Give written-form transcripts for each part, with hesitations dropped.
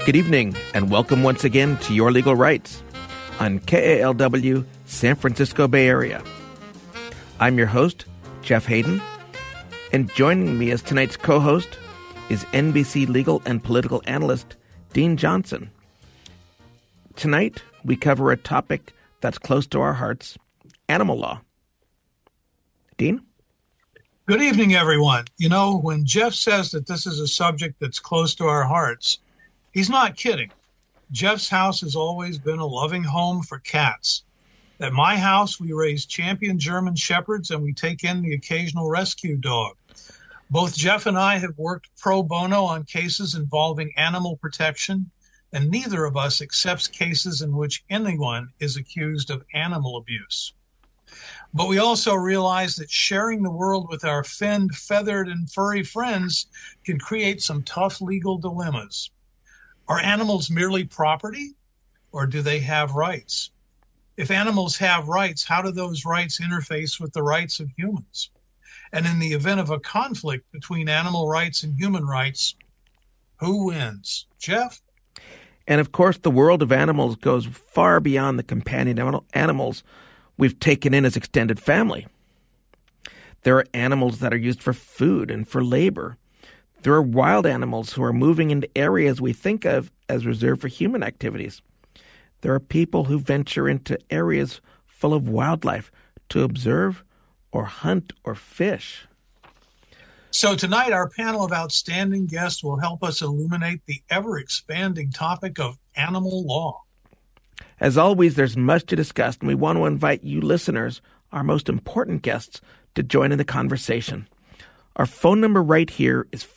Good evening, and welcome once again to Your Legal Rights on KALW, San Francisco Bay Area. I'm your host, Jeff Hayden, and joining me as tonight's co-host is NBC legal and political analyst Dean Johnson. Tonight, we cover a topic that's close to our hearts, animal law. Dean? Good evening, everyone. You know, when Jeff says that this is a subject that's close to our hearts, he's not kidding. Jeff's house has always been a loving home for cats. At my house, we raise champion German Shepherds and we take in the occasional rescue dog. Both Jeff and I have worked pro bono on cases involving animal protection, and neither of us accepts cases in which anyone is accused of animal abuse. But we also realize that sharing the world with our finned, feathered, and furry friends can create some tough legal dilemmas. Are animals merely property, or do they have rights? If animals have rights, how do those rights interface with the rights of humans? And in the event of a conflict between animal rights and human rights, who wins? Jeff? And of course, the world of animals goes far beyond the companion animals we've taken in as extended family. There are animals that are used for food and for labor. There are wild animals who are moving into areas we think of as reserved for human activities. There are people who venture into areas full of wildlife to observe or hunt or fish. So tonight, our panel of outstanding guests will help us illuminate the ever-expanding topic of animal law. As always, there's much to discuss, and we want to invite you listeners, our most important guests, to join in the conversation. Our phone number right here is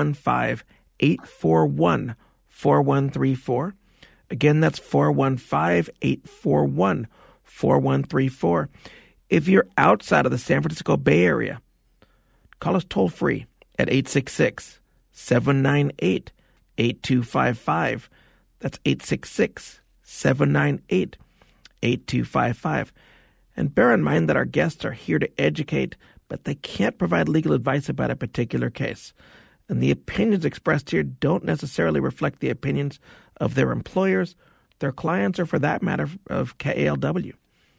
415-841-4134. Again, that's 415-841-4134. If you're outside of the San Francisco Bay Area, call us toll-free at 866-798-8255. That's 866-798-8255. And bear in mind that our guests are here to educate, but they can't provide legal advice about a particular case. And the opinions expressed here don't necessarily reflect the opinions of their employers, their clients, or for that matter, of KALW.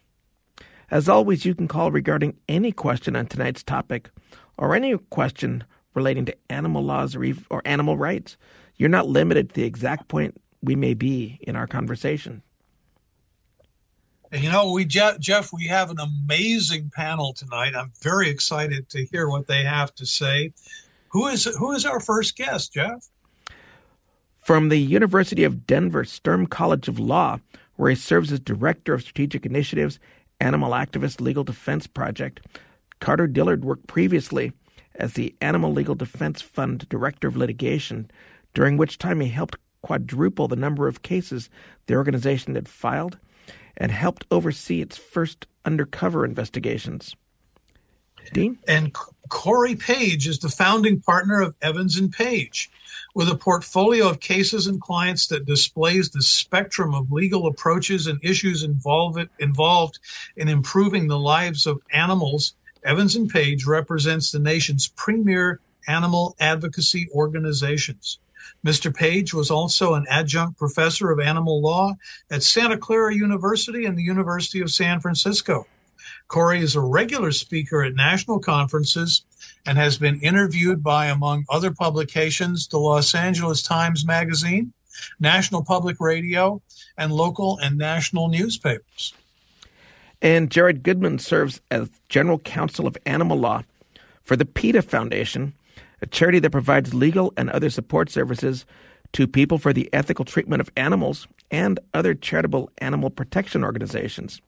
As always, you can call regarding any question on tonight's topic or any question relating to animal laws or animal rights. You're not limited to the exact point we may be in our conversation. And you know, Jeff, we have an amazing panel tonight. I'm very excited to hear what they have to say. Who is our first guest, Jeff? From the University of Denver Sturm College of Law, where he serves as Director of Strategic Initiatives, Animal Activist Legal Defense Project, Carter Dillard worked previously as the Animal Legal Defense Fund Director of Litigation, during which time he helped quadruple the number of cases the organization had filed and helped oversee its first undercover investigations. Dean? And Corey Page is the founding partner of Evans & Page, with a portfolio of cases and clients that displays the spectrum of legal approaches and issues involved in improving the lives of animals. Evans & Page represents the nation's premier animal advocacy organizations. Mr. Page was also an adjunct professor of animal law at Santa Clara University and the University of San Francisco. Corey is a regular speaker at national conferences and has been interviewed by, among other publications, the Los Angeles Times Magazine, National Public Radio, and local and national newspapers. And Jared Goodman serves as General Counsel of Animal Law for the PETA Foundation, a charity that provides legal and other support services to people for the ethical treatment of animals and other charitable animal protection organizations.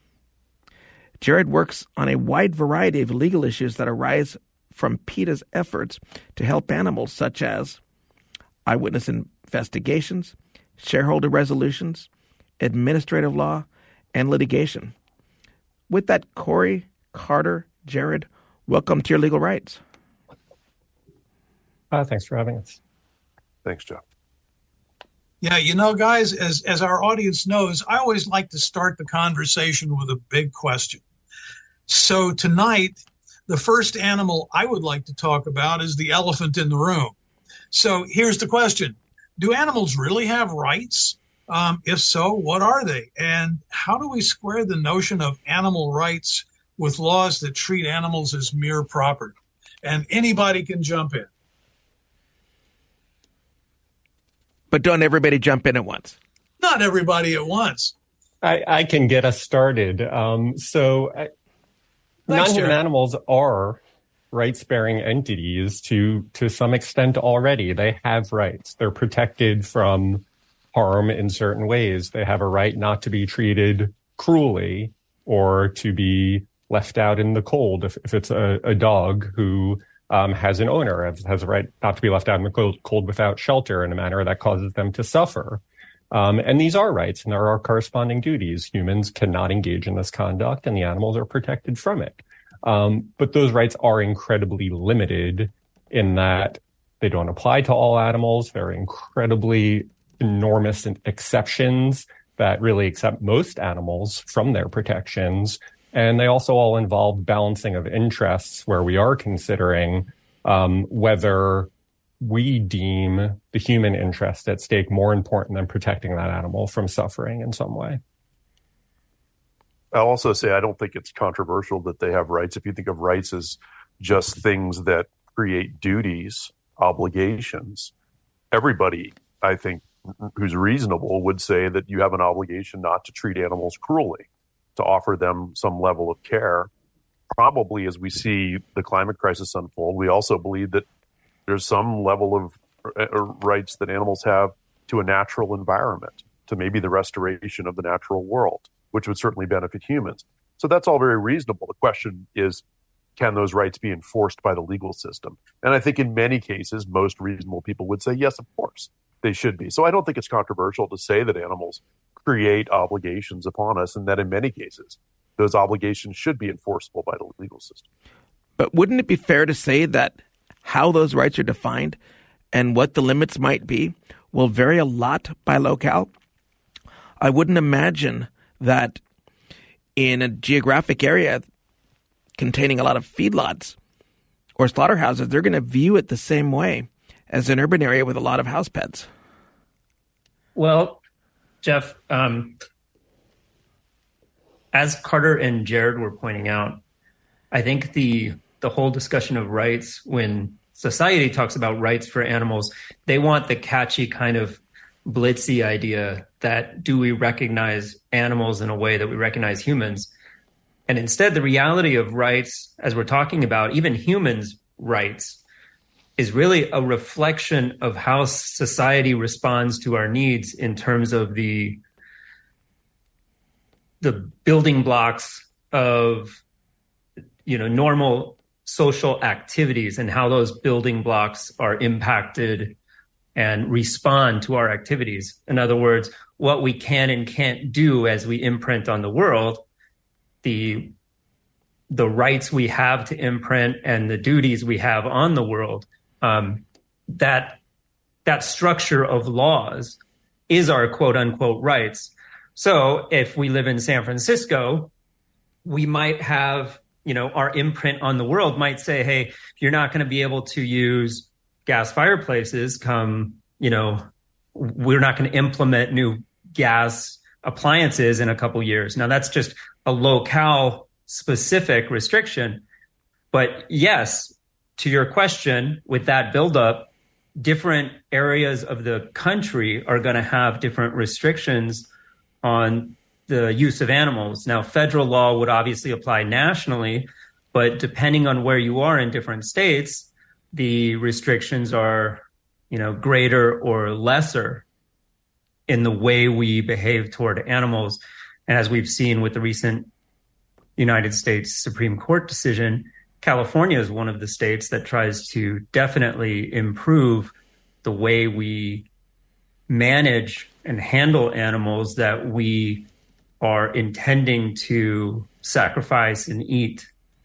Jared works on a wide variety of legal issues that arise from PETA's efforts to help animals, such as eyewitness investigations, shareholder resolutions, administrative law, and litigation. With that, Corey, Carter, Jared, welcome to Your Legal Rights. Thanks for having us. Thanks, Jeff. Yeah, you know, guys, as our audience knows, I always like to start the conversation with a big question. So tonight, the first animal I would like to talk about is the elephant in the room. So here's the question. do animals really have rights? If so, what are they? And how do we square the notion of animal rights with laws that treat animals as mere property? And anybody can jump in. But don't everybody jump in at once? Not everybody at once. I can get us started. Non-human animals are rights-bearing entities to some extent already. They have rights. They're protected from harm in certain ways. They have a right not to be treated cruelly or to be left out in the cold. If it's a dog who has an owner, has a right not to be left out in the cold without shelter in a manner that causes them to suffer. And these are rights, and there are corresponding duties. Humans cannot engage in this conduct, and the animals are protected from it. But those rights are incredibly limited in that they don't apply to all animals. There are incredibly enormous exceptions that really exempt most animals from their protections. And they also all involve balancing of interests where we are considering whether we deem the human interest at stake more important than protecting that animal from suffering in some way. I'll also say I don't think it's controversial that they have rights. If you think of rights as just things that create duties, obligations, everybody, I think, who's reasonable would say that you have an obligation not to treat animals cruelly, to offer them some level of care. Probably as we see the climate crisis unfold, we also believe that there's some level of rights that animals have to a natural environment, to maybe the restoration of the natural world, which would certainly benefit humans. So that's all very reasonable. The question is, can those rights be enforced by the legal system? And I think in many cases, most reasonable people would say, yes, of course, they should be. So I don't think it's controversial to say that animals create obligations upon us, and that in many cases, those obligations should be enforceable by the legal system. But wouldn't it be fair to say that how those rights are defined and what the limits might be will vary a lot by locale? I wouldn't imagine that in a geographic area containing a lot of feedlots or slaughterhouses, they're going to view it the same way as an urban area with a lot of house pets. Well, Jeff, as Carter and Jared were pointing out, I think the whole discussion of rights, when society talks about rights for animals, they want the catchy kind of blitzy idea that do we recognize animals in a way that we recognize humans? And instead, the reality of rights, as we're talking about, even humans' rights, is really a reflection of how society responds to our needs in terms of the building blocks of, normal social activities and how those building blocks are impacted and respond to our activities. In other words, what we can and can't do as we imprint on the world, the rights we have to imprint and the duties we have on the world, that structure of laws is our quote unquote rights. So if we live in San Francisco, we might have, our imprint on the world might say, hey, you're not going to be able to use gas fireplaces we're not going to implement new gas appliances in a couple years. Now that's just a locale specific restriction. But yes, to your question, with that buildup, different areas of the country are going to have different restrictions on the use of animals. Now, federal law would obviously apply nationally, but depending on where you are in different states, the restrictions are, greater or lesser in the way we behave toward animals. And as we've seen with the recent United States Supreme Court decision, California is one of the states that tries to definitely improve the way we manage and handle animals that we are intending to sacrifice and eat.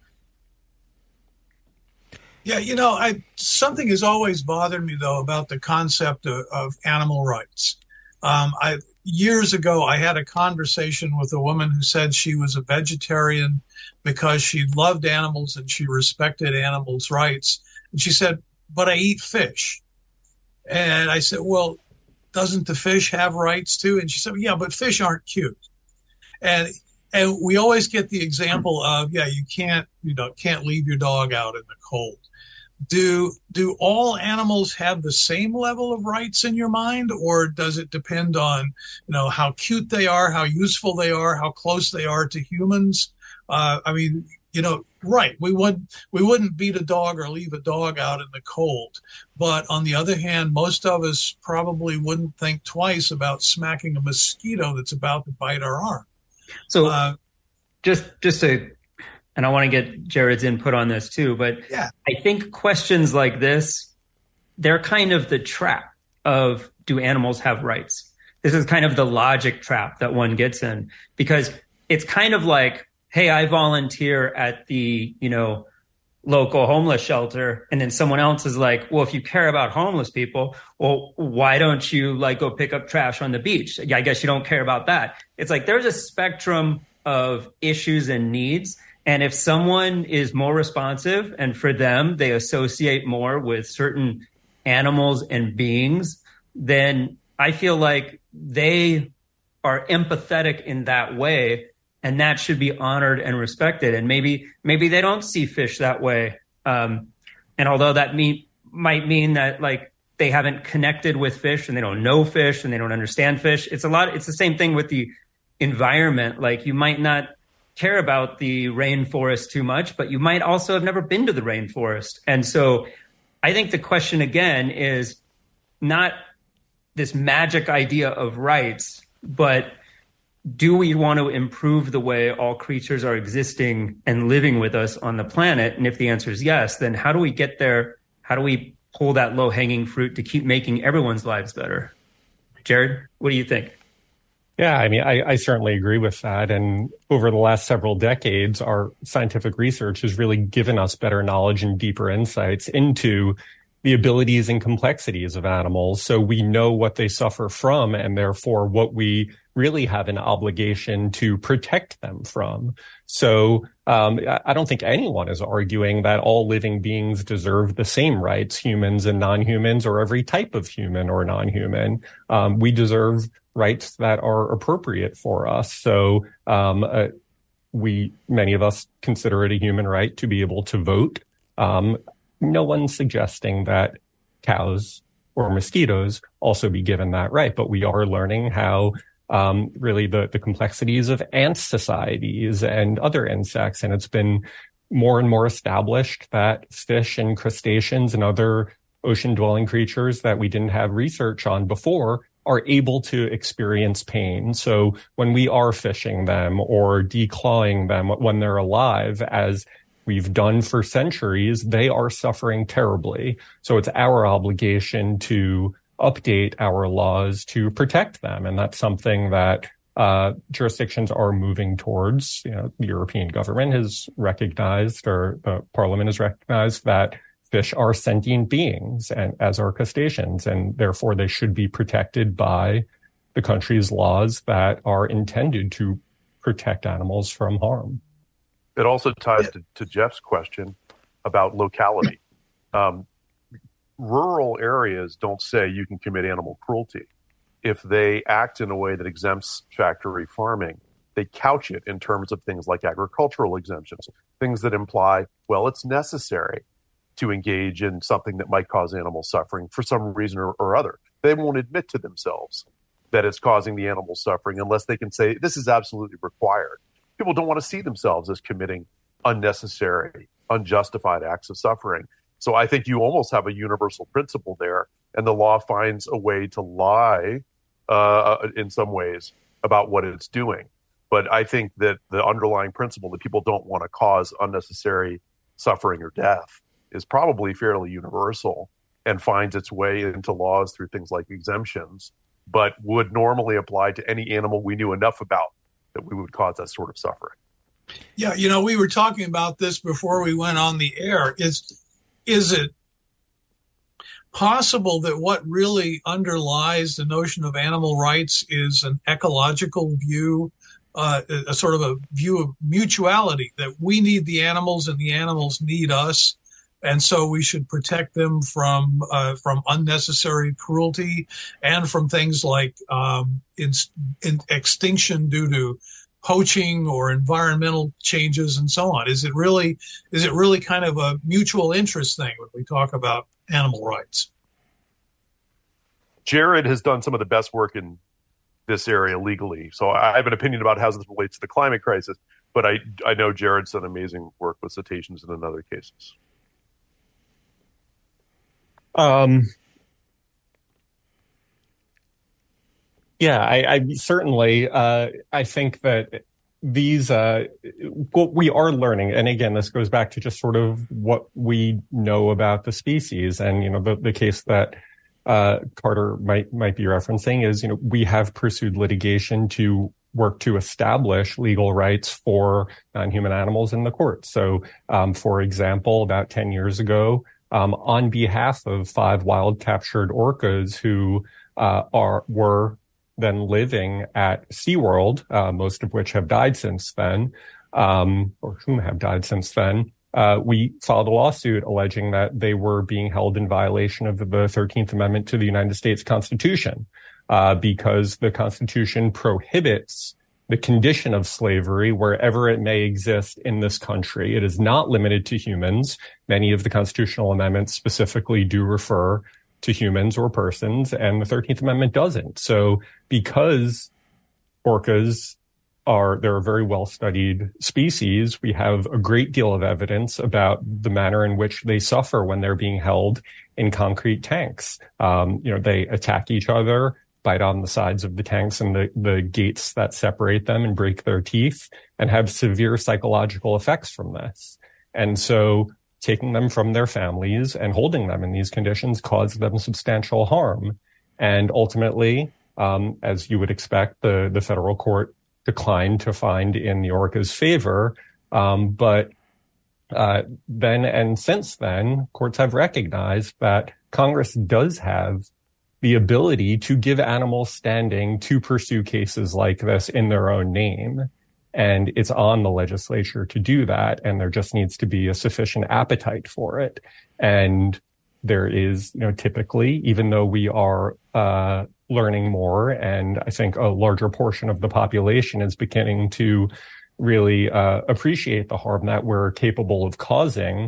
Yeah, something has always bothered me, though, about the concept of animal rights. Years ago, I had a conversation with a woman who said she was a vegetarian because she loved animals and she respected animals' rights. And she said, but I eat fish. And I said, well, doesn't the fish have rights too? And she said, yeah, but fish aren't cute. And we always get the example of, you can't leave your dog out in the cold. Do all animals have the same level of rights in your mind, or does it depend on, how cute they are, how useful they are, how close they are to humans? Right. We wouldn't beat a dog or leave a dog out in the cold. But on the other hand, most of us probably wouldn't think twice about smacking a mosquito that's about to bite our arm. So just to, and I want to get Jared's input on this too, but yeah. I think questions like this, they're kind of the trap of, do animals have rights? This is kind of the logic trap that one gets in, because it's kind of like, hey, I volunteer at the, local homeless shelter. And then someone else is like, well, if you care about homeless people, well, why don't you go pick up trash on the beach? I guess you don't care about that. It's like, there's a spectrum of issues and needs. And if someone is more responsive and for them, they associate more with certain animals and beings, then I feel like they are empathetic in that way. And that should be honored and respected. And maybe they don't see fish that way. And although that might mean that they haven't connected with fish and they don't know fish and they don't understand fish. It's the same thing with the environment. You might not care about the rainforest too much, but you might also have never been to the rainforest. And so I think the question again is not this magic idea of rights, but do we want to improve the way all creatures are existing and living with us on the planet? And if the answer is yes, then how do we get there? How do we pull that low-hanging fruit to keep making everyone's lives better? Jared, what do you think? Yeah, I certainly agree with that. And over the last several decades, our scientific research has really given us better knowledge and deeper insights into the abilities and complexities of animals. So we know what they suffer from, and therefore what we really have an obligation to protect them from. So I don't think anyone is arguing that all living beings deserve the same rights, humans and non-humans, or every type of human or non-human. We deserve rights that are appropriate for us. So many of us consider it a human right to be able to vote. No one's suggesting that cows or mosquitoes also be given that right, but we are learning how really the complexities of ant societies and other insects. And it's been more and more established that fish and crustaceans and other ocean-dwelling creatures that we didn't have research on before are able to experience pain. So when we are fishing them or declawing them when they're alive, as we've done for centuries, they are suffering terribly. So it's our obligation to update our laws to protect them. And that's something that jurisdictions are moving towards. The European government has recognized, or the Parliament has recognized, that fish are sentient beings, and as are crustaceans, and therefore they should be protected by the country's laws that are intended to protect animals from harm. It also ties to Jeff's question about locality. Rural areas don't say you can commit animal cruelty. If they act in a way that exempts factory farming, they couch it in terms of things like agricultural exemptions, things that imply, well, it's necessary to engage in something that might cause animal suffering for some reason or other. They won't admit to themselves that it's causing the animal suffering unless they can say this is absolutely required. People don't want to see themselves as committing unnecessary, unjustified acts of suffering. So I think you almost have a universal principle there, and the law finds a way to lie in some ways about what it's doing. But I think that the underlying principle that people don't want to cause unnecessary suffering or death is probably fairly universal and finds its way into laws through things like exemptions, but would normally apply to any animal we knew enough about that we would cause that sort of suffering. Yeah, we were talking about this before we went on the air. Is it possible that what really underlies the notion of animal rights is an ecological view, a sort of a view of mutuality, that we need the animals and the animals need us? And so we should protect them from unnecessary cruelty and from things like in extinction due to poaching or environmental changes and so on. Is it really kind of a mutual interest thing when we talk about animal rights? Jared has done some of the best work in this area legally. So I have an opinion about how this relates to the climate crisis, but I know Jared's done amazing work with cetaceans and in other cases. Yeah, I certainly, I think that these, what we are learning, and again, this goes back to just sort of what we know about the species, and, you know, the case that Carter might be referencing is, you know, we have pursued litigation to work to establish legal rights for non-human animals in the courts. So, for example, about 10 years ago, on behalf of 5 wild captured orcas who were then living at SeaWorld, most of which have died since then, or whom have died since then, we filed a lawsuit alleging that they were being held in violation of the 13th Amendment to the United States Constitution, because the Constitution prohibits the condition of slavery wherever it may exist in this country. It is not limited to humans. Many of the constitutional amendments specifically do refer to humans or persons, and the 13th Amendment doesn't. So because orcas they're a very well-studied species, we have a great deal of evidence about the manner in which they suffer when they're being held in concrete tanks. You know, they attack each other, bite on the sides of the tanks and the gates that separate them and break their teeth, and have severe psychological effects from this. And so taking them from their families and holding them in these conditions caused them substantial harm. And ultimately, as you would expect, the federal court declined to find in the orca's favor. But then and since then, courts have recognized that Congress does have the ability to give animals standing to pursue cases like this in their own name. And it's on the legislature to do that. And there just needs to be a sufficient appetite for it. And there is, you know, typically, even though we are learning more, and I think a larger portion of the population is beginning to really appreciate the harm that we're capable of causing,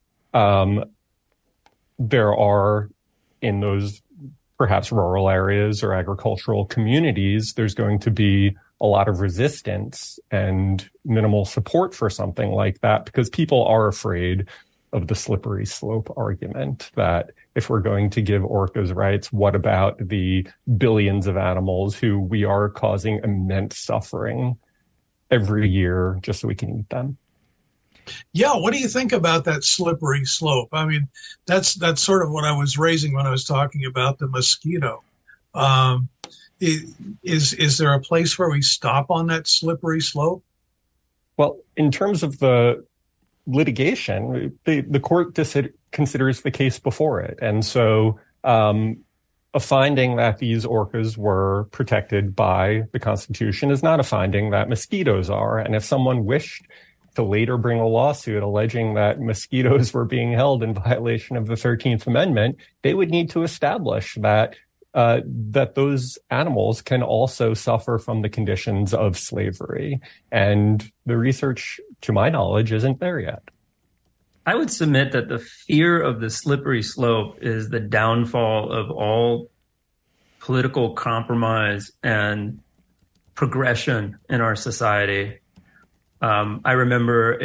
there are, in those perhaps rural areas or agricultural communities, there's going to be a lot of resistance and minimal support for something like that, because people are afraid of the slippery slope argument that if we're going to give orcas rights, what about the billions of animals who we are causing immense suffering every year just so we can eat them? Yeah, what do you think about that slippery slope? I mean, that's sort of what I was raising when I was talking about the mosquito. Is there a place where we stop on that slippery slope? Well, in terms of the litigation, the court considers the case before it. And so a finding that these orcas were protected by the Constitution is not a finding that mosquitoes are. And if someone wished to later bring a lawsuit alleging that mosquitoes were being held in violation of the 13th Amendment, they would need to establish that that those animals can also suffer from the conditions of slavery. And the research, to my knowledge, isn't there yet. I would submit that the fear of the slippery slope is the downfall of all political compromise and progression in our society. I remember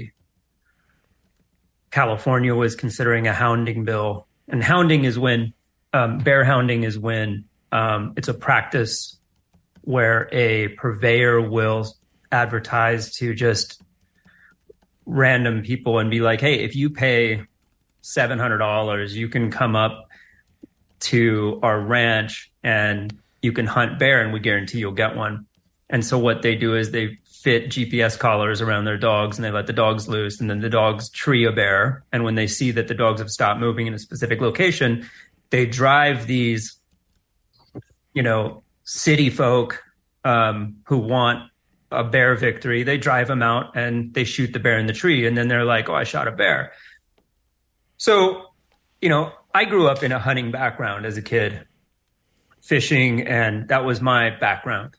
California was considering a hounding bill, and hounding is when bear hounding is when it's a practice where a purveyor will advertise to just random people and be like, hey, if you pay $700, you can come up to our ranch and you can hunt bear and we guarantee you'll get one. And so what they do is they fit GPS collars around their dogs and they let the dogs loose, and then the dogs tree a bear. And when they see that the dogs have stopped moving in a specific location, they drive these, you know, city folk who want a bear victory. They drive them out and they shoot the bear in the tree. And then they're like, oh, I shot a bear. So, I grew up in a hunting background as a kid, fishing, and that was my background.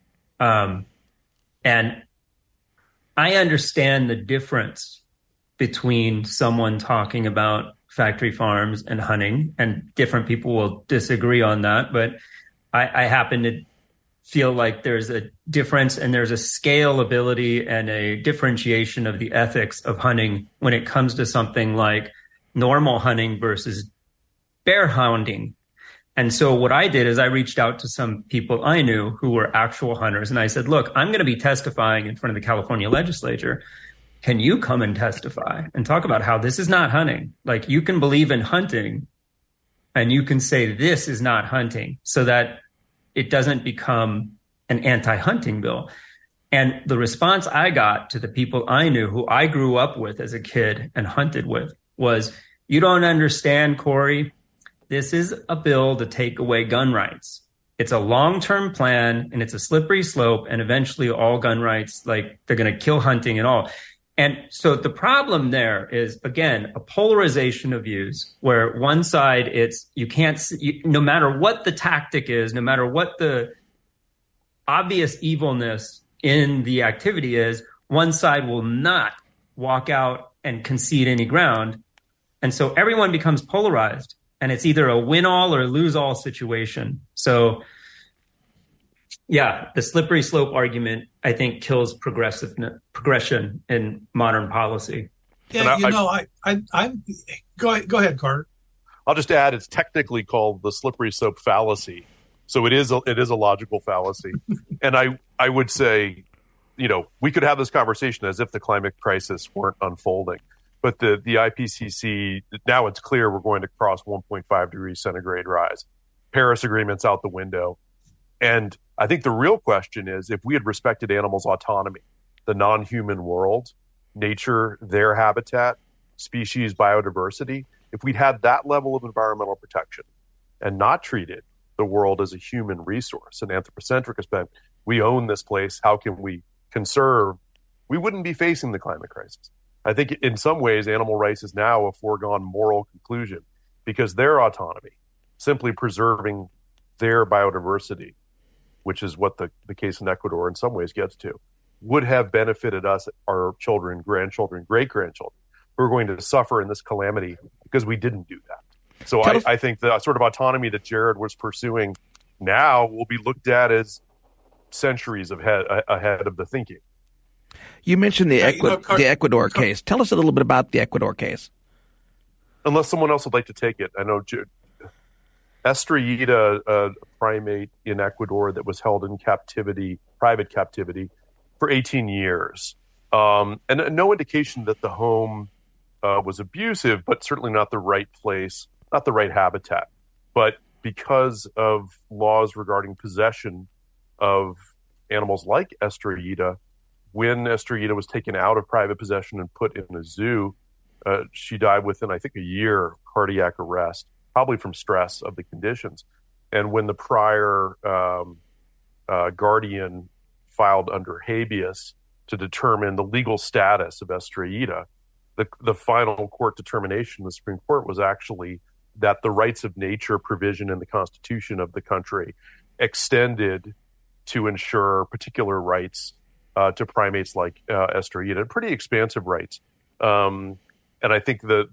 And I understand the difference between someone talking about factory farms and hunting, and different people will disagree on that. But I happen to feel like there's a difference and there's a scalability and a differentiation of the ethics of hunting when it comes to something like normal hunting versus bear hounding. And so what I did is I reached out to some people I knew who were actual hunters. And I said, look, I'm going to be testifying in front of the California legislature. Can you come and testify and talk about how this is not hunting? Like, you can believe in hunting and you can say this is not hunting, so that it doesn't become an anti-hunting bill. And the response I got to the people I knew who I grew up with as a kid and hunted with was, you don't understand, Corey. This is a bill to take away gun rights. It's a long-term plan and it's a slippery slope. And eventually all gun rights, like, they're going to kill hunting and all. And so the problem there is, again, a polarization of views where one side, you can't, no matter what the tactic is, no matter what the obvious evilness in the activity is, one side will not walk out and concede any ground. And so everyone becomes polarized, and it's either a win-all or lose-all situation. So, yeah, the slippery slope argument, I think, kills progression in modern policy. Yeah, go ahead, Carter. I'll just add, it's technically called the slippery slope fallacy. So it is a logical fallacy. And I would say, we could have this conversation as if the climate crisis weren't unfolding. But the IPCC, now it's clear we're going to cross 1.5 degrees centigrade rise. Paris Agreement's out the window. And I think the real question is, if we had respected animals' autonomy, the non-human world, nature, their habitat, species biodiversity, if we'd had that level of environmental protection and not treated the world as a human resource, an anthropocentric aspect, we own this place, how can we conserve, we wouldn't be facing the climate crisis. I think in some ways, animal rights is now a foregone moral conclusion, because their autonomy, simply preserving their biodiversity, which is what the case in Ecuador in some ways gets to, would have benefited us, our children, grandchildren, great-grandchildren, who are going to suffer in this calamity because we didn't do that. So I think the sort of autonomy that Jared was pursuing now will be looked at as centuries ahead of the thinking. You mentioned the Ecuador case. Tell us a little bit about the Ecuador case. Unless someone else would like to take it. I know Estrellita, a primate in Ecuador that was held in captivity, private captivity, for 18 years. And no indication that the home was abusive, but certainly not the right place, not the right habitat. But because of laws regarding possession of animals like Estrellita, when Estrellita was taken out of private possession and put in a zoo, she died within, I think, a year of cardiac arrest, probably from stress of the conditions. And when the prior guardian filed under habeas to determine the legal status of Estrellita, the final court determination, the Supreme Court, was actually that the rights of nature provision in the Constitution of the country extended to ensure particular rights to primates like Estrellita, pretty expansive rights. And I think the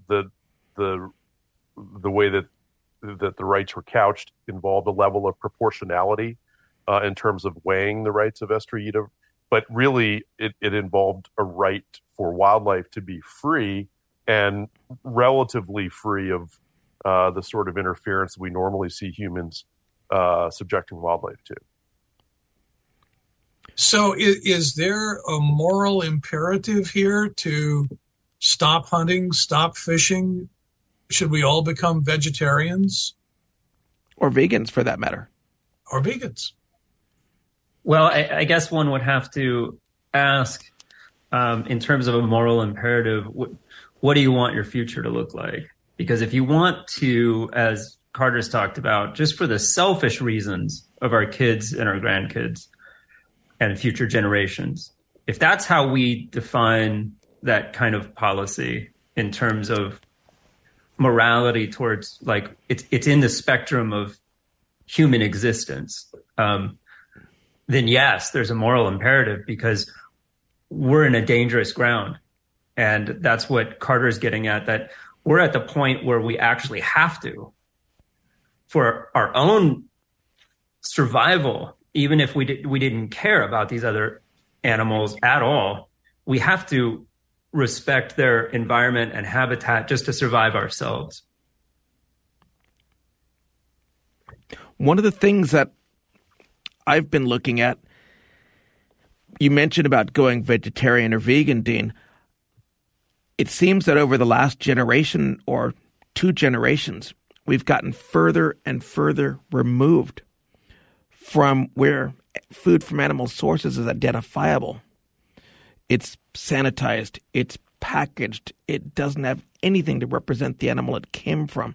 way that the rights were couched involved a level of proportionality in terms of weighing the rights of Estrellita, but really it involved a right for wildlife to be free and relatively free of the sort of interference we normally see humans subjecting wildlife to. So is there a moral imperative here to stop hunting, stop fishing? Should we all become vegetarians? Or vegans, for that matter. Or vegans. Well, I guess one would have to ask, in terms of a moral imperative, what do you want your future to look like? Because if you want to, as Carter's talked about, just for the selfish reasons of our kids and our grandkids and future generations, if that's how we define that kind of policy in terms of morality towards, like, it's in the spectrum of human existence, then yes, there's a moral imperative, because we're in a dangerous ground. And that's what Carter's getting at, that we're at the point where we actually have to, for our own survival, even if we didn't care about these other animals at all, we have to respect their environment and habitat just to survive ourselves. One of the things that I've been looking at, you mentioned about going vegetarian or vegan, Dean. It seems that over the last generation or 2 generations, we've gotten further and further removed from where food from animal sources is identifiable. It's sanitized, it's packaged, it doesn't have anything to represent the animal it came from.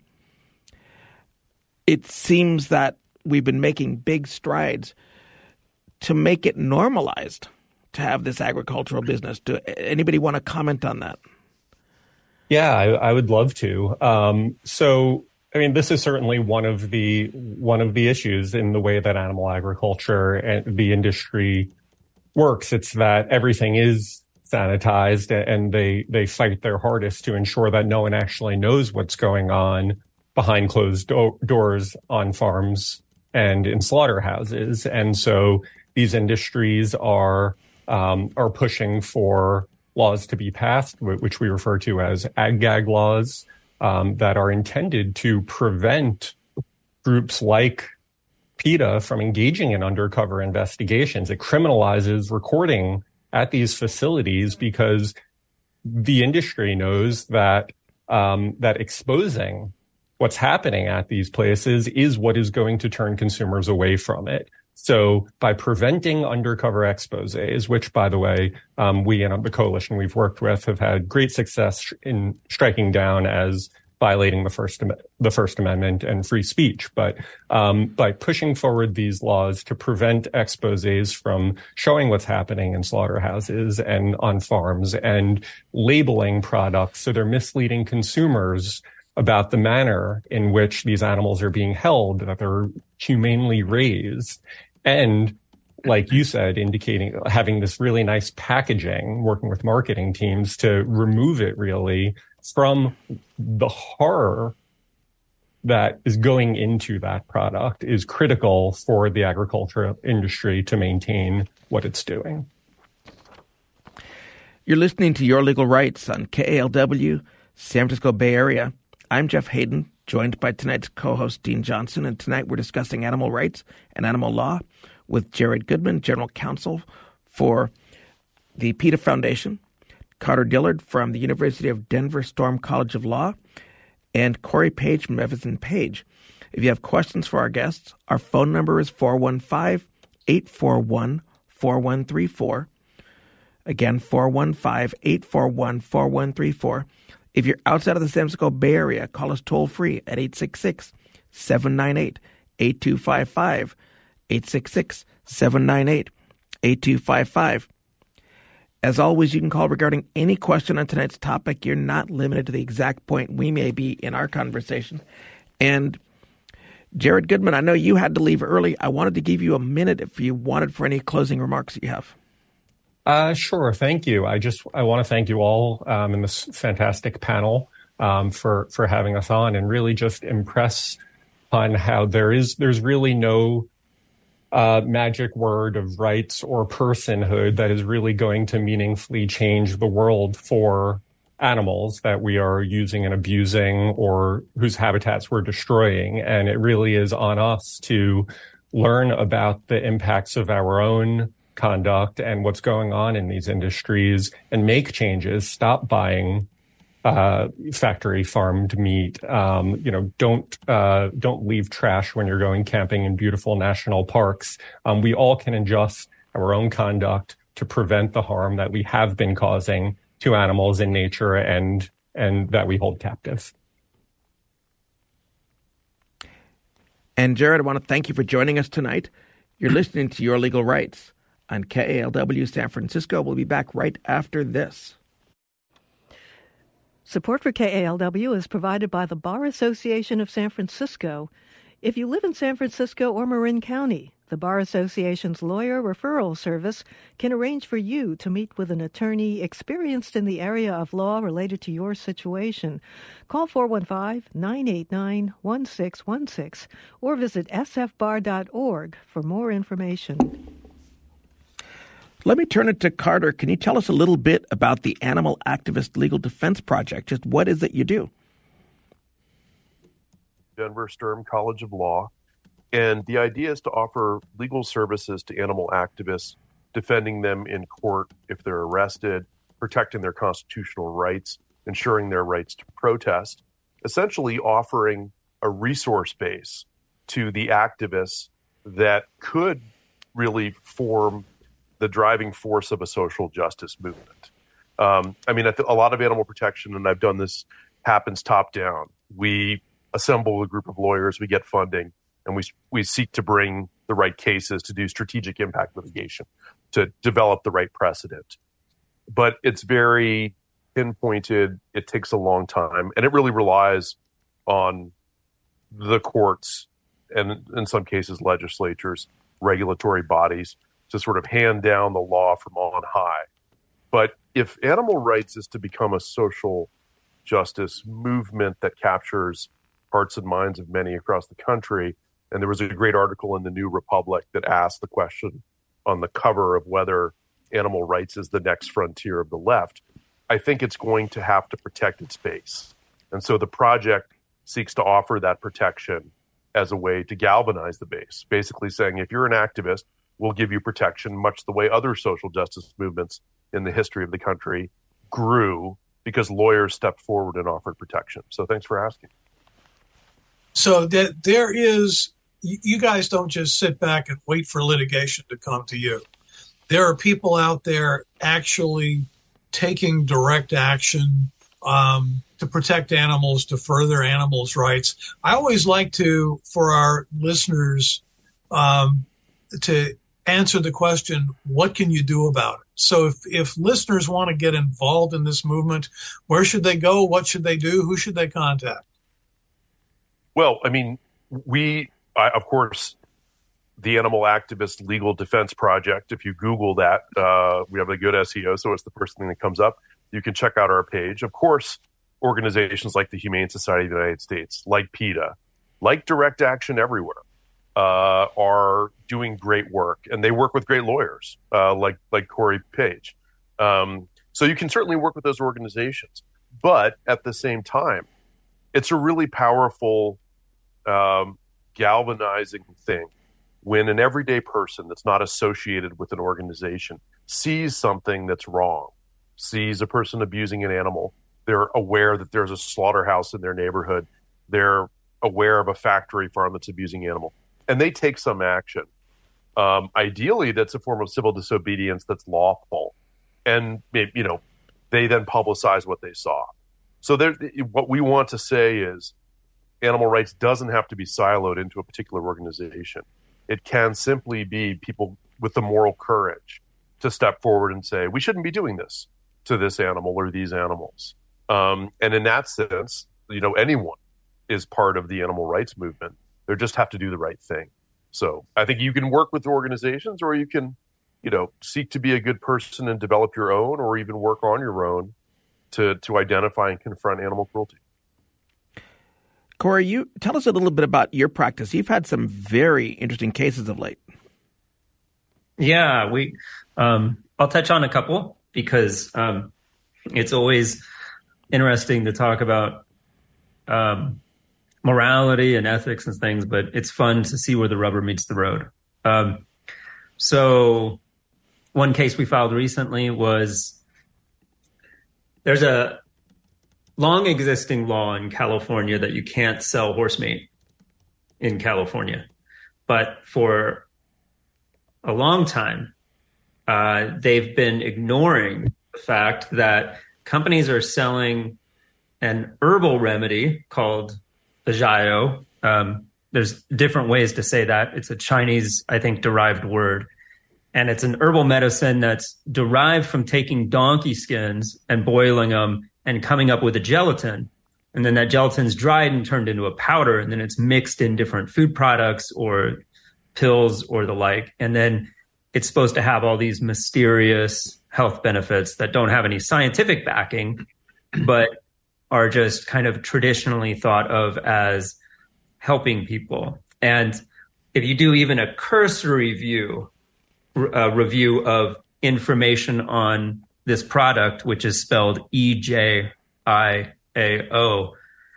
It seems that we've been making big strides to make it normalized to have this agricultural business. Do anybody want to comment on that? Yeah, I would love to. So, I mean, this is certainly one of the issues in the way that animal agriculture and the industry works. It's that everything is sanitized, and they fight their hardest to ensure that no one actually knows what's going on behind closed doors on farms and in slaughterhouses. And so these industries are pushing for laws to be passed, which we refer to as ag-gag laws, that are intended to prevent groups like PETA from engaging in undercover investigations. It criminalizes recording at these facilities because the industry knows that that exposing what's happening at these places is what is going to turn consumers away from it. So by preventing undercover exposés, which, by the way, we in the coalition we've worked with have had great success in striking down as violating the First Amendment and free speech. But by pushing forward these laws to prevent exposés from showing what's happening in slaughterhouses and on farms, and labeling products so they're misleading consumers about the manner in which these animals are being held, that they're humanely raised. And like you said, indicating, having this really nice packaging, working with marketing teams to remove it really from the horror that is going into that product is critical for the agricultural industry to maintain what it's doing. You're listening to Your Legal Rights on KALW, San Francisco Bay Area. I'm Jeff Hayden, joined by tonight's co-host, Dean Johnson, and tonight we're discussing animal rights and animal law with Jared Goodman, General Counsel for the PETA Foundation, Carter Dillard from the University of Denver Storm College of Law, and Corey Page from Evans & Page. If you have questions for our guests, our phone number is 415-841-4134. Again, 415-841-4134. If you're outside of the San Francisco Bay Area, call us toll-free at 866-798-8255, 866-798-8255. As always, you can call regarding any question on tonight's topic. You're not limited to the exact point we may be in our conversation. And Jared Goodman, I know you had to leave early. I wanted to give you a minute if you wanted for any closing remarks that you have. Sure. Thank you. I want to thank you all in this fantastic panel for having us on, and really just impress on how there's really no magic word of rights or personhood that is really going to meaningfully change the world for animals that we are using and abusing, or whose habitats we're destroying. And it really is on us to learn about the impacts of our own conduct and what's going on in these industries and make changes. Stop buying factory farmed meat. Don't leave trash when you're going camping in beautiful national parks. We all can adjust our own conduct to prevent the harm that we have been causing to animals in nature and that we hold captive. And Jared, I want to thank you for joining us tonight. You're listening to Your Legal Rights on KALW San Francisco. We'll be back right after this. Support for KALW is provided by the Bar Association of San Francisco. If you live in San Francisco or Marin County, the Bar Association's lawyer referral service can arrange for you to meet with an attorney experienced in the area of law related to your situation. Call 415-989-1616 or visit sfbar.org for more information. Let me turn it to Carter. Can you tell us a little bit about the Animal Activist Legal Defense Project? Just what is it you do? Denver Sturm College of Law. And the idea is to offer legal services to animal activists, defending them in court if they're arrested, protecting their constitutional rights, ensuring their rights to protest, essentially offering a resource base to the activists that could really form the driving force of a social justice movement. A lot of animal protection, and I've done this, happens top down. We assemble a group of lawyers, we get funding, and we seek to bring the right cases to do strategic impact litigation, to develop the right precedent. But it's very pinpointed. It takes a long time, and it really relies on the courts and, in some cases, legislatures, regulatory bodies to sort of hand down the law from on high. But if animal rights is to become a social justice movement that captures hearts and minds of many across the country, and there was a great article in the New Republic that asked the question on the cover of whether animal rights is the next frontier of the left, I think it's going to have to protect its base. And so the project seeks to offer that protection as a way to galvanize the base, basically saying if you're an activist, we'll give you protection, much the way other social justice movements in the history of the country grew because lawyers stepped forward and offered protection. So thanks for asking. So that there is, you guys don't just sit back and wait for litigation to come to you. There are people out there actually taking direct action to protect animals, to further animals' rights. I always like to, for our listeners, to answer the question, what can you do about it? So if listeners want to get involved in this movement, where should they go? What should they do? Who should they contact? Well, of course, the Animal Activist Legal Defense Project, if you Google that, we have a good SEO, so it's the first thing that comes up. You can check out our page. Of course, organizations like the Humane Society of the United States, like PETA, like Direct Action Everywhere, are doing great work, and they work with great lawyers like Corey Page. So you can certainly work with those organizations, but at the same time, it's a really powerful galvanizing thing when an everyday person that's not associated with an organization sees something that's wrong, sees a person abusing an animal. They're aware that there's a slaughterhouse in their neighborhood. They're aware of a factory farm that's abusing animal. And they take some action. Ideally, that's a form of civil disobedience that's lawful. And, they then publicize what they saw. So what we want to say is animal rights doesn't have to be siloed into a particular organization. It can simply be people with the moral courage to step forward and say, we shouldn't be doing this to this animal or these animals. And in that sense, anyone is part of the animal rights movement. They just have to do the right thing. So I think you can work with organizations, or you can, seek to be a good person and develop your own, or even work on your own to identify and confront animal cruelty. Corey, you tell us a little bit about your practice. You've had some very interesting cases of late. Yeah, I'll touch on a couple because it's always interesting to talk about morality and ethics and things, but it's fun to see where the rubber meets the road. So one case we filed recently was there's a long existing law in California that you can't sell horse meat in California. But for a long time, they've been ignoring the fact that companies are selling an herbal remedy called Ajayo. There's different ways to say that. It's a Chinese, I think, derived word. And it's an herbal medicine that's derived from taking donkey skins and boiling them and coming up with a gelatin. And then that gelatin's dried and turned into a powder, and then it's mixed in different food products or pills or the like. And then it's supposed to have all these mysterious health benefits that don't have any scientific backing, but are just kind of traditionally thought of as helping people. And if you do even a cursory review of information on this product, which is spelled EJIAO,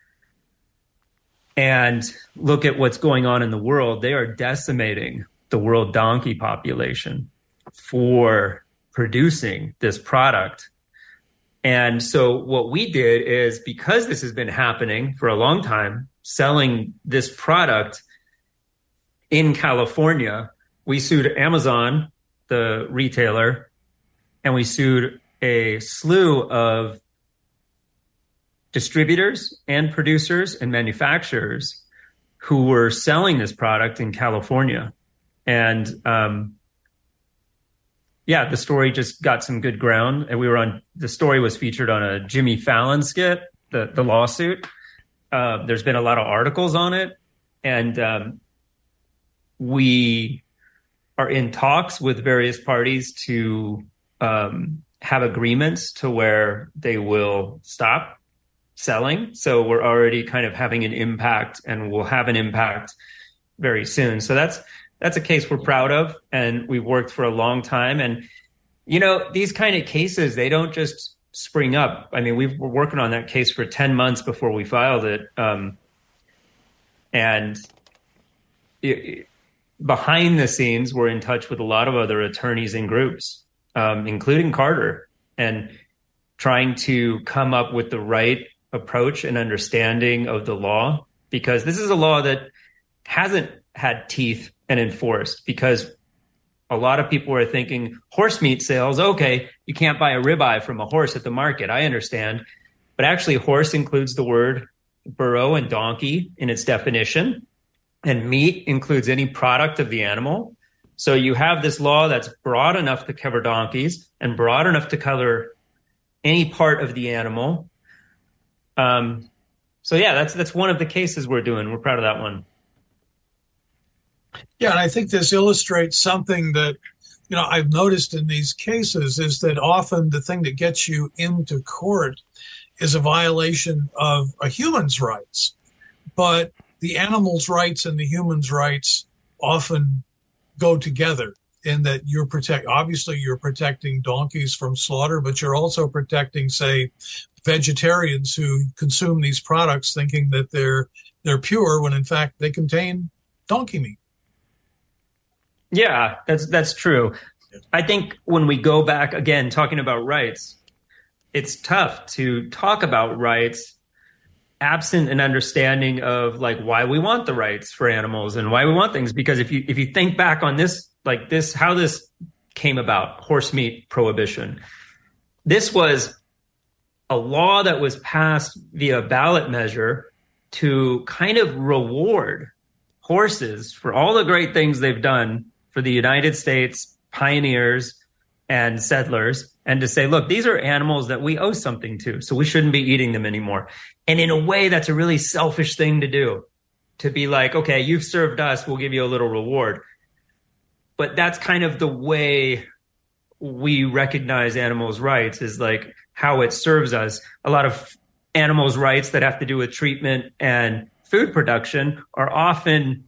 and look at what's going on in the world, they are decimating the world donkey population for producing this product. And so what we did is, because this has been happening for a long time, selling this product in California, we sued Amazon, the retailer, and we sued a slew of distributors and producers and manufacturers who were selling this product in California. And the story just got some good ground. And the story was featured on a Jimmy Fallon skit, the lawsuit. There's been a lot of articles on it. And we are in talks with various parties to have agreements to where they will stop selling. So we're already kind of having an impact, and we'll have an impact very soon. So that's a case we're proud of, and we've worked for a long time. And, these kind of cases, they don't just spring up. I mean, we were working on that case for 10 months before we filed it. Behind the scenes, we're in touch with a lot of other attorneys and groups, including Carter, and trying to come up with the right approach and understanding of the law, because this is a law that hasn't had teeth and enforced, because a lot of people are thinking horse meat sales, okay, you can't buy a ribeye from a horse at the market. I understand. But actually, horse includes the word burro and donkey in its definition, and meat includes any product of the animal. So you have this law that's broad enough to cover donkeys and broad enough to cover any part of the animal. That's one of the cases we're doing. We're proud of that one. Yeah, and I think this illustrates something that, I've noticed in these cases, is that often the thing that gets you into court is a violation of a human's rights. But the animal's rights and the human's rights often go together, in that you're protecting donkeys from slaughter, but you're also protecting, say, vegetarians who consume these products thinking that they're pure, when in fact they contain donkey meat. Yeah, that's true. I think when we go back again, talking about rights, it's tough to talk about rights absent an understanding of why we want the rights for animals and why we want things. Because if you think back on this, how this came about, horse meat prohibition, this was a law that was passed via ballot measure to kind of reward horses for all the great things they've done for the United States pioneers and settlers, and to say, look, these are animals that we owe something to, so we shouldn't be eating them anymore. And in a way, that's a really selfish thing to do, to be like, okay, you've served us, we'll give you a little reward. But that's kind of the way we recognize animals' rights, is how it serves us. A lot of animals' rights that have to do with treatment and food production are often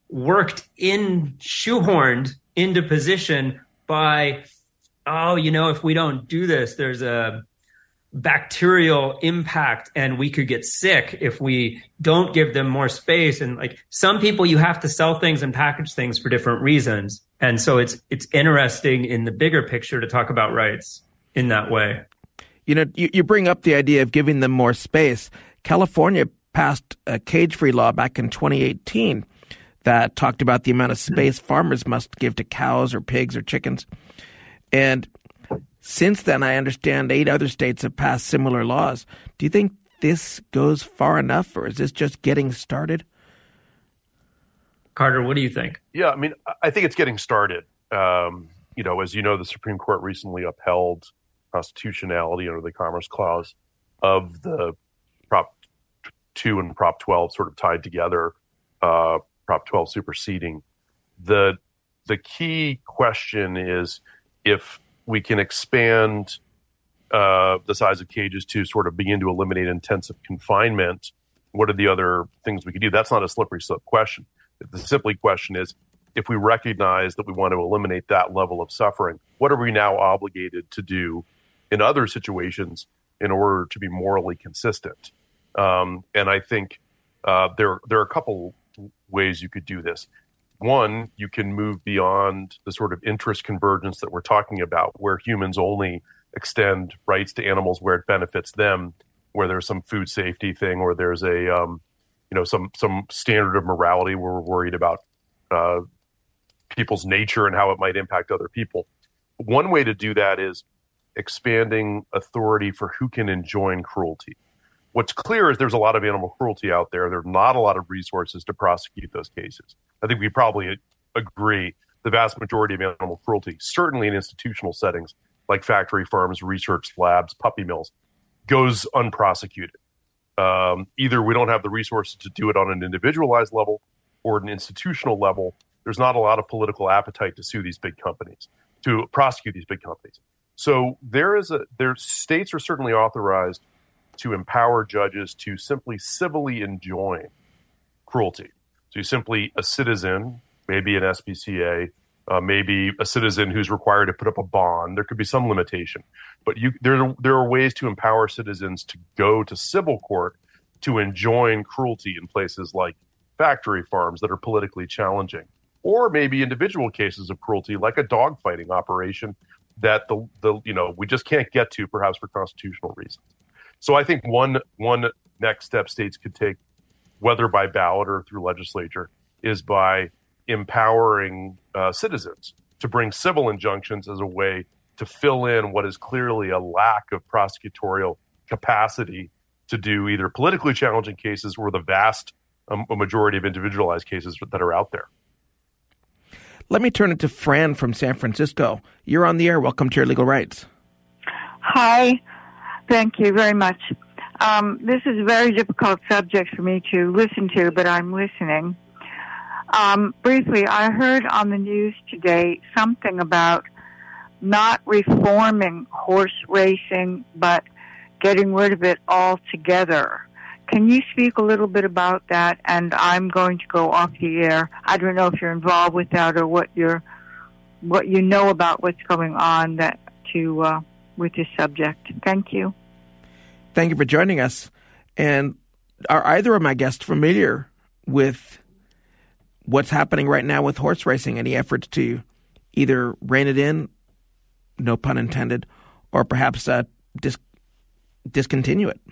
shoehorned into position by, if we don't do this, there's a bacterial impact and we could get sick if we don't give them more space. And some people, you have to sell things and package things for different reasons. And so it's interesting in the bigger picture to talk about rights in that way. You bring up the idea of giving them more space. California passed a cage-free law back in 2018 that talked about the amount of space farmers must give to cows or pigs or chickens. And since then, I understand 8 other states have passed similar laws. Do you think this goes far enough, or is this just getting started? Carter, what do you think? Yeah, I think it's getting started. As the Supreme Court recently upheld constitutionality under the Commerce Clause of the Prop 2 and Prop 12 sort of tied together, Prop 12 superseding. The key question is if we can expand the size of cages to sort of begin to eliminate intensive confinement, what are the other things we could do? That's not a slippery slope question. The simply question is, if we recognize that we want to eliminate that level of suffering, what are we now obligated to do in other situations in order to be morally consistent? And I think there are a couple ways you could do this. One, you can move beyond the sort of interest convergence that we're talking about, where humans only extend rights to animals where it benefits them, where there's some food safety thing, or there's a some standard of morality where we're worried about people's nature and how it might impact other people. One way to do that is expanding authority for who can enjoin cruelty. What's clear is there's a lot of animal cruelty out there. There's not a lot of resources to prosecute those cases. I think we probably agree the vast majority of animal cruelty, certainly in institutional settings like factory farms, research labs, puppy mills, goes unprosecuted. Either we don't have the resources to do it on an individualized level or at an institutional level. There's not a lot of political appetite to sue these big companies, to prosecute these big companies. So states are certainly authorized to empower judges to simply civilly enjoin cruelty. So you simply, a citizen, maybe an SPCA, maybe a citizen who's required to put up a bond. There could be some limitation, but there are ways to empower citizens to go to civil court to enjoin cruelty in places like factory farms that are politically challenging, or maybe individual cases of cruelty like a dogfighting operation that we just can't get to, perhaps for constitutional reasons. So I think one next step states could take, whether by ballot or through legislature, is by empowering citizens to bring civil injunctions as a way to fill in what is clearly a lack of prosecutorial capacity to do either politically challenging cases or the vast majority of individualized cases that are out there. Let me turn it to Fran from San Francisco. You're on the air. Welcome to Your Legal Rights. Hi. Thank you very much. This is a very difficult subject for me to listen to, but I'm listening. Briefly, I heard on the news today something about not reforming horse racing, but getting rid of it altogether. Can you speak a little bit about that? And I'm going to go off the air. I don't know if you're involved with that or what you know about what's going on with this subject. Thank you. Thank you for joining us. And are either of my guests familiar with what's happening right now with horse racing? Any efforts to either rein it in, no pun intended, or perhaps discontinue it?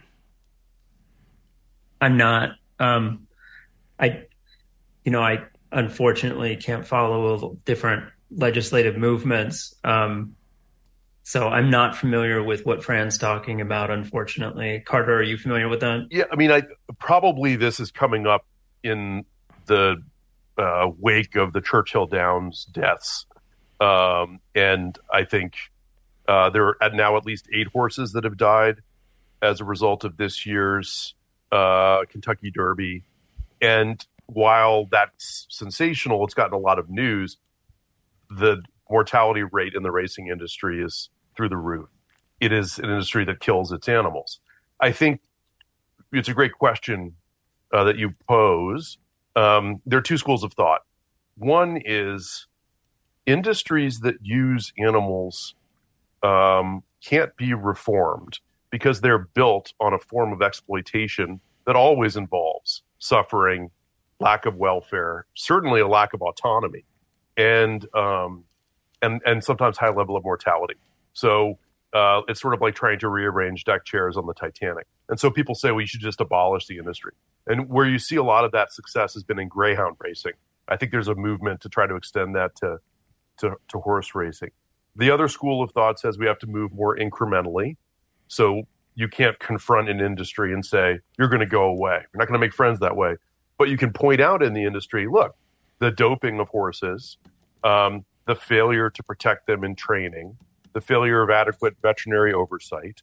I'm not. I unfortunately can't follow different legislative movements. So I'm not familiar with what Fran's talking about, unfortunately. Carter, are you familiar with that? Yeah, I mean, probably this is coming up in the wake of the Churchill Downs deaths. And I think there are now at least 8 horses that have died as a result of this year's Kentucky Derby. And while that's sensational, it's gotten a lot of news, the mortality rate in the racing industry is through the roof. It is an industry that kills its animals. I think it's a great question that you pose. There are 2 schools of thought. One is industries that use animals can't be reformed because they're built on a form of exploitation that always involves suffering, lack of welfare, certainly a lack of autonomy, and sometimes high level of mortality. So it's sort of like trying to rearrange deck chairs on the Titanic. And so people say, well, you should just abolish the industry. And where you see a lot of that success has been in greyhound racing. I think there's a movement to try to extend that to horse racing. The other school of thought says we have to move more incrementally. So you can't confront an industry and say, you're going to go away. You're not going to make friends that way. But you can point out in the industry, look, the doping of horses, the failure to protect them in training, the failure of adequate veterinary oversight,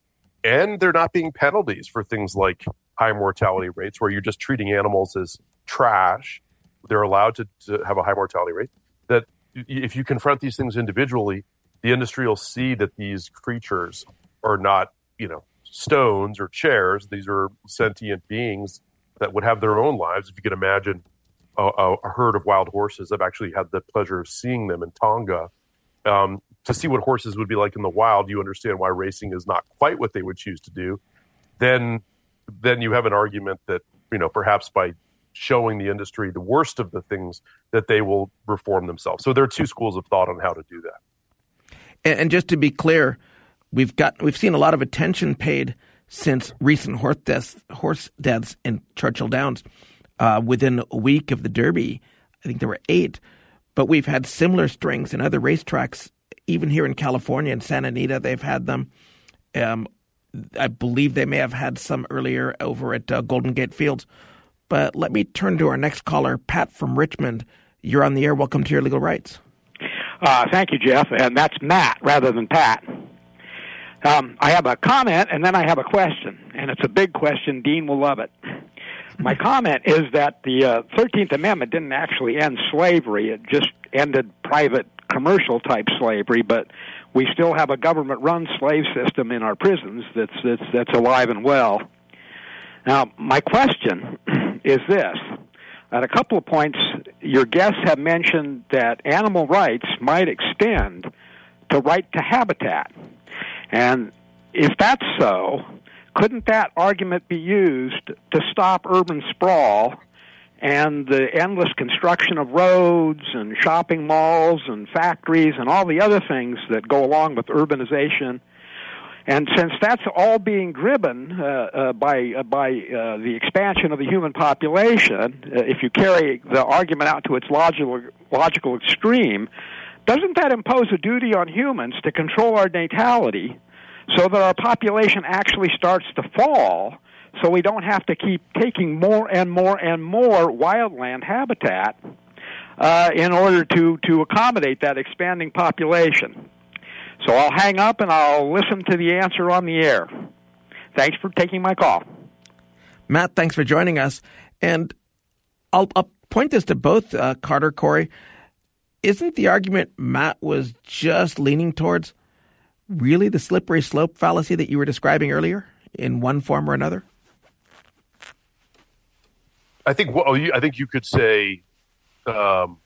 And there not being penalties for things like high mortality rates, where you're just treating animals as trash. They're allowed to have a high mortality rate. That if you confront these things individually, the industry will see that these creatures are not, stones or chairs. These are sentient beings that would have their own lives. If you can imagine a herd of wild horses, I've actually had the pleasure of seeing them in Tonga. To see what horses would be like in the wild, you understand why racing is not quite what they would choose to do. Then you have an argument that, perhaps by showing the industry the worst of the things, that they will reform themselves. So there are two schools of thought on how to do that. And just to be clear, we've seen a lot of attention paid since recent horse deaths in Churchill Downs. Within a week of the Derby, I think there were 8. But we've had similar strings in other racetracks, even here in California, in Santa Anita, they've had them. I believe they may have had some earlier over at Golden Gate Fields. But let me turn to our next caller, Pat from Richmond. You're on the air. Welcome to Your Legal Rights. Thank you, Jeff. And that's Matt rather than Pat. I have a comment, and then I have a question. And it's a big question. Dean will love it. My comment is that the 13th Amendment didn't actually end slavery. It just ended private commercial-type slavery, but we still have a government-run slave system in our prisons that's alive and well. Now, my question is this. At a couple of points, your guests have mentioned that animal rights might extend to right to habitat. And if that's so, couldn't that argument be used to stop urban sprawl and the endless construction of roads and shopping malls and factories and all the other things that go along with urbanization? And since that's all being driven by the expansion of the human population, if you carry the argument out to its logical extreme, doesn't that impose a duty on humans to control our natality so that our population actually starts to fall, so we don't have to keep taking more and more and more wildland habitat in order to accommodate that expanding population? So I'll hang up and I'll listen to the answer on the air. Thanks for taking my call. Matt, thanks for joining us. And I'll point this to both Carter, Corey. Isn't the argument Matt was just leaning towards really the slippery slope fallacy that you were describing earlier in one form or another? I think you could say, for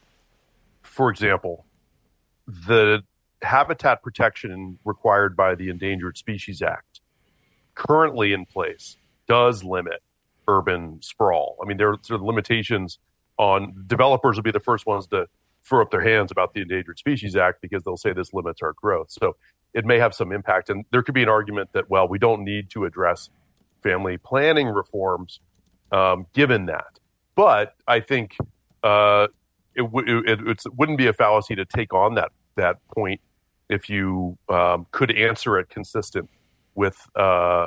example, the habitat protection required by the Endangered Species Act currently in place does limit urban sprawl. I mean, there are limitations on developers will be the first ones to throw up their hands about the Endangered Species Act because they'll say this limits our growth. So it may have some impact. And there could be an argument that, well, we don't need to address family planning reforms given that. But I think it wouldn't be a fallacy to take on that point if you could answer it consistent with the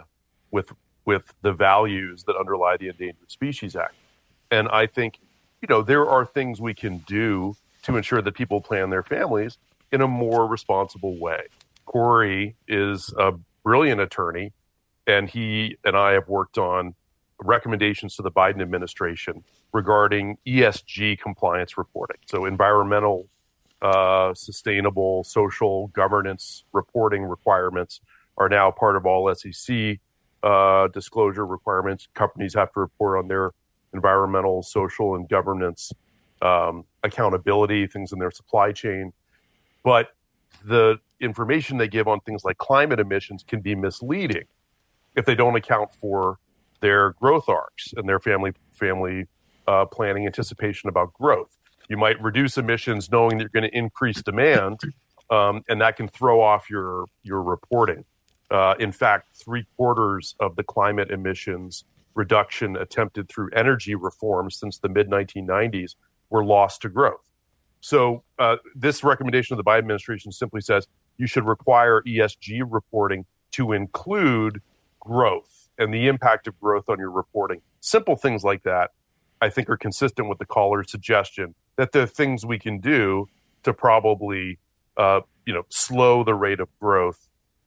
values that underlie the Endangered Species Act. And I think, there are things we can do to ensure that people plan their families in a more responsible way. Corey is a brilliant attorney, and he and I have worked on recommendations to the Biden administration regarding ESG compliance reporting. So environmental, sustainable, social governance reporting requirements are now part of all SEC disclosure requirements. Companies have to report on their environmental, social, and governance accountability, things in their supply chain. But the information they give on things like climate emissions can be misleading if they don't account for their growth arcs and their family planning anticipation about growth. You might reduce emissions knowing that you're going to increase demand, and that can throw off your reporting. In fact, 3/4 of the climate emissions reduction attempted through energy reforms since the mid-1990s were lost to growth. So this recommendation of the Biden administration simply says you should require ESG reporting to include growth and the impact of growth on your reporting. Simple things like that, I think, are consistent with the caller's suggestion that there are things we can do to probably, slow the rate of growth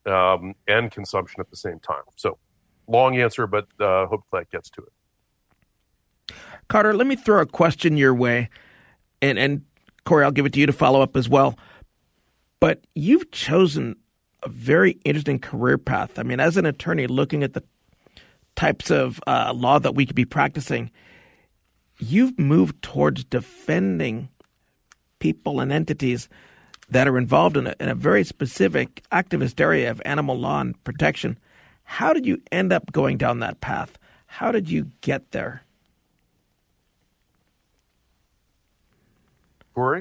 and consumption at the same time. So long answer, but hope that gets to it. Carter, let me throw a question your way, and Corey, I'll give it to you to follow up as well. But you've chosen a very interesting career path. I mean, as an attorney, looking at the types of law that we could be practicing, you've moved towards defending people and entities that are involved in a very specific activist area of animal law and protection. How did you end up going down that path? How did you get there? Corey?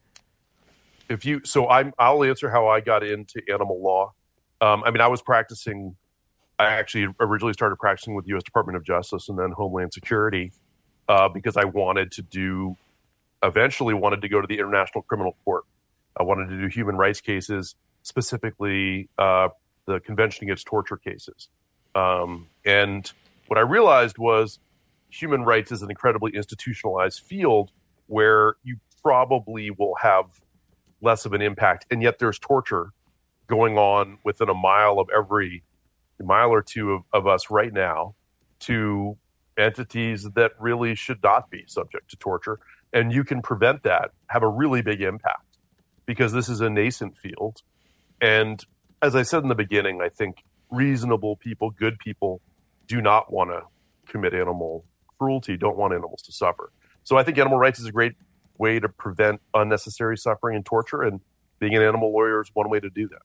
I'll answer how I got into animal law. I was practicing. I actually originally started practicing with the U.S. Department of Justice and then Homeland Security because I eventually wanted to go to the International Criminal Court. I wanted to do human rights cases, specifically the Convention Against Torture cases. And what I realized was human rights is an incredibly institutionalized field where you probably will have less of an impact. And yet there's torture going on within a mile or two of us right now to entities that really should not be subject to torture. And you can prevent that, have a really big impact because this is a nascent field. And as I said in the beginning, I think reasonable people, good people, do not want to commit animal cruelty, don't want animals to suffer. So I think animal rights is a great way to prevent unnecessary suffering and torture, and being an animal lawyer is one way to do that.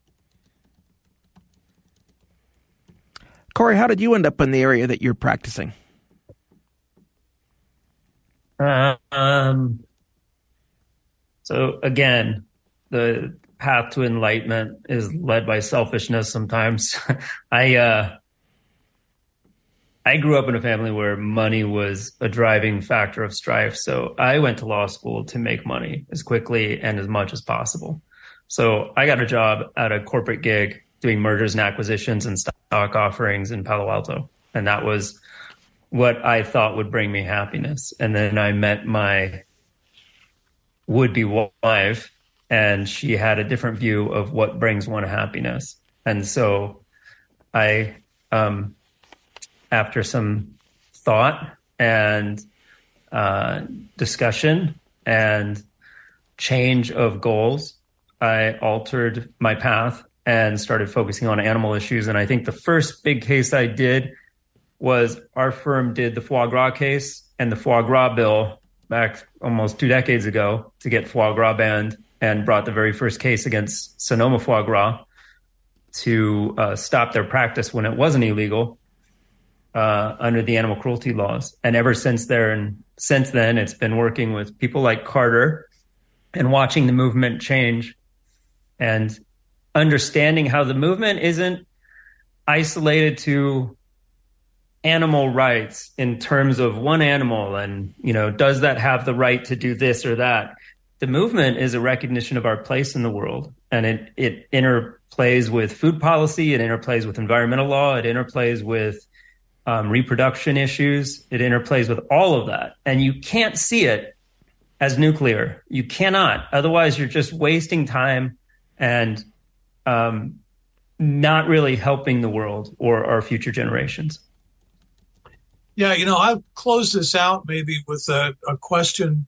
Corey, how did you end up in the area that you're practicing? So again, the path to enlightenment is led by selfishness sometimes. I grew up in a family where money was a driving factor of strife. So I went to law school to make money as quickly and as much as possible. So I got a job at a corporate gig doing mergers and acquisitions and stock offerings in Palo Alto. And that was what I thought would bring me happiness. And then I met my would-be wife, and she had a different view of what brings one happiness. And so I, after some thought and discussion and change of goals, I altered my path and started focusing on animal issues. And I think the first big case I did was our firm did the foie gras case and the foie gras bill back almost 2 decades ago to get foie gras banned, and brought the very first case against Sonoma Foie Gras to stop their practice when it wasn't illegal under the animal cruelty laws. And ever since then, it's been working with people like Carter and watching the movement change and understanding how the movement isn't isolated to animal rights in terms of one animal and, does that have the right to do this or that? The movement is a recognition of our place in the world, and it interplays with food policy, it interplays with environmental law, it interplays with reproduction issues, it interplays with all of that. And you can't see it as nuclear. You cannot. Otherwise, you're just wasting time and not really helping the world or our future generations. Yeah, I'll close this out maybe with a question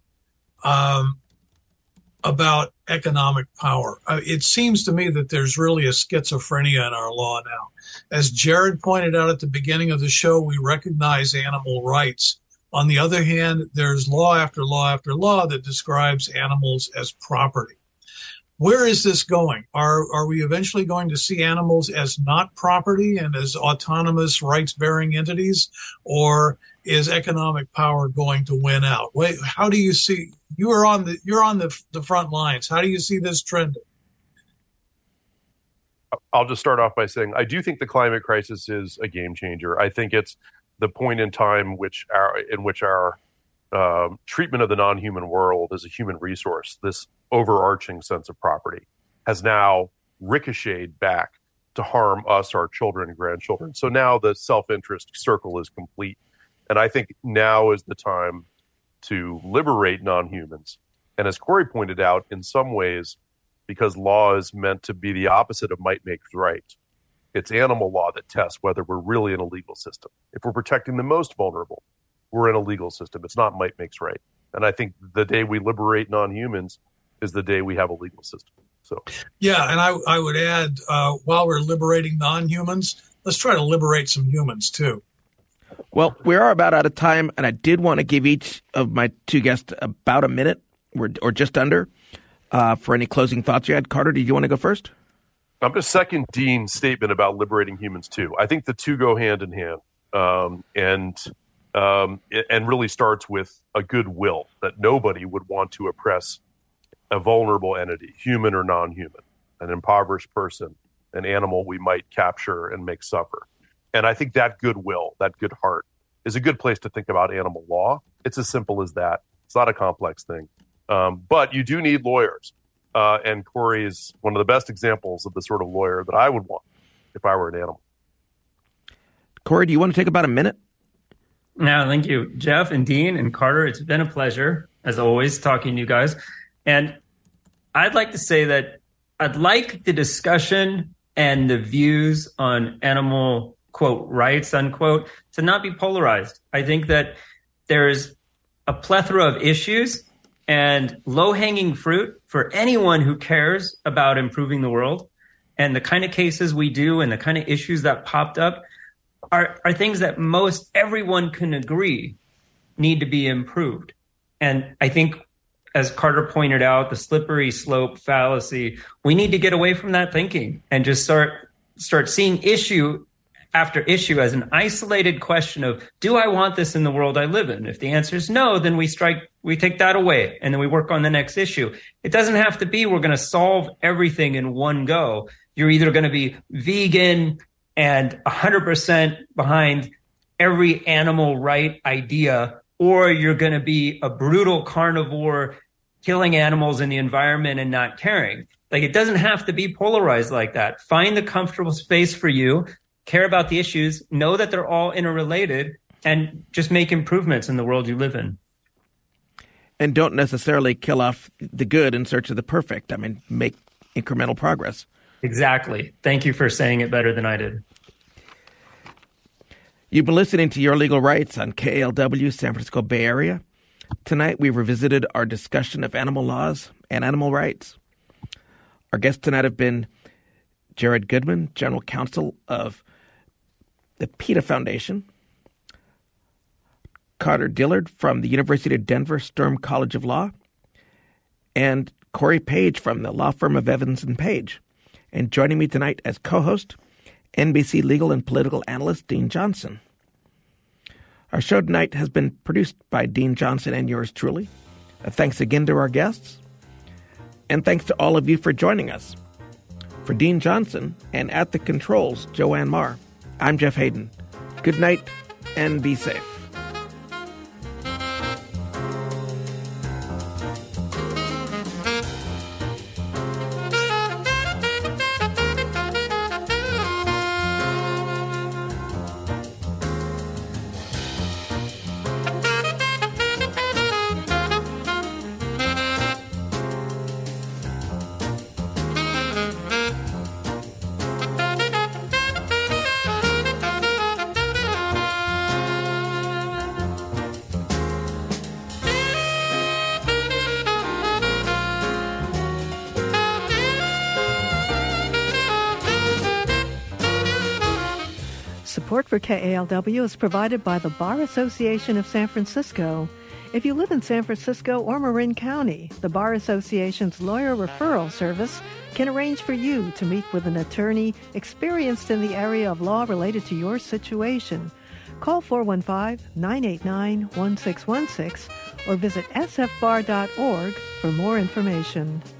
about economic power. It seems to me that there's really a schizophrenia in our law now. As Jared pointed out at the beginning of the show, we recognize animal rights. On the other hand, there's law after law after law that describes animals as property. Where is this going? Are we eventually going to see animals as not property and as autonomous rights-bearing entities, or is economic power going to win out? How do you see? You're on the front lines. How do you see this trending? I'll just start off by saying I do think the climate crisis is a game changer. I think it's the point in time in which our treatment of the non-human world as a human resource, this overarching sense of property, has now ricocheted back to harm us, our children and grandchildren. So now the self-interest circle is complete. And I think now is the time to liberate non-humans. And as Corey pointed out, in some ways, because law is meant to be the opposite of might makes right. It's animal law that tests whether we're really in a legal system. If we're protecting the most vulnerable, we're in a legal system. It's not might makes right. And I think the day we liberate non-humans is the day we have a legal system. So, yeah, and I would add, while we're liberating non-humans, let's try to liberate some humans too. Well, we are about out of time, and I did want to give each of my two guests about a minute or just under for any closing thoughts you had. Carter, did you want to go first? I'm going to second Dean's statement about liberating humans too. I think the two go hand in hand, and really starts with a goodwill that nobody would want to oppress a vulnerable entity, human or non-human, an impoverished person, an animal we might capture and make suffer. And I think that goodwill, that good heart, is a good place to think about animal law. It's as simple as that. It's not a complex thing. But you do need lawyers. And Corey is one of the best examples of the sort of lawyer that I would want if I were an animal. Corey, do you want to take about a minute? No, thank you, Jeff and Dean and Carter. It's been a pleasure, as always, talking to you guys. And I'd like to say that I'd like the discussion and the views on animal, quote, rights, unquote, to not be polarized. I think that there's a plethora of issues and low-hanging fruit for anyone who cares about improving the world. And the kind of cases we do and the kind of issues that popped up are things that most everyone can agree need to be improved. And I think, as Carter pointed out, the slippery slope fallacy, we need to get away from that thinking and just start seeing issue after issue as an isolated question of, do I want this in the world I live in? If the answer is no, then we take that away and then we work on the next issue. It doesn't have to be we're going to solve everything in one go. You're either going to be vegan and 100% behind every animal right idea, or you're going to be a brutal carnivore killing animals in the environment and not caring. Like, it doesn't have to be polarized like that. Find the comfortable space for you, care about the issues, know that they're all interrelated, and just make improvements in the world you live in. And don't necessarily kill off the good in search of the perfect. I mean, make incremental progress. Exactly. Thank you for saying it better than I did. You've been listening to Your Legal Rights on KALW, San Francisco Bay Area. Tonight, we revisited our discussion of animal laws and animal rights. Our guests tonight have been Jared Goodman, General Counsel of the PETA Foundation, Carter Dillard from the University of Denver Sturm College of Law, and Corey Page from the law firm of Evans & Page. And joining me tonight as co-host, NBC legal and political analyst Dean Johnson. Our show tonight has been produced by Dean Johnson and yours truly. Thanks again to our guests. And thanks to all of you for joining us. For Dean Johnson and at the controls, Joanne Marr, I'm Jeff Hayden. Good night and be safe. Support for KALW is provided by the Bar Association of San Francisco. If you live in San Francisco or Marin County, the Bar Association's lawyer referral service can arrange for you to meet with an attorney experienced in the area of law related to your situation. Call 415-989-1616 or visit sfbar.org for more information.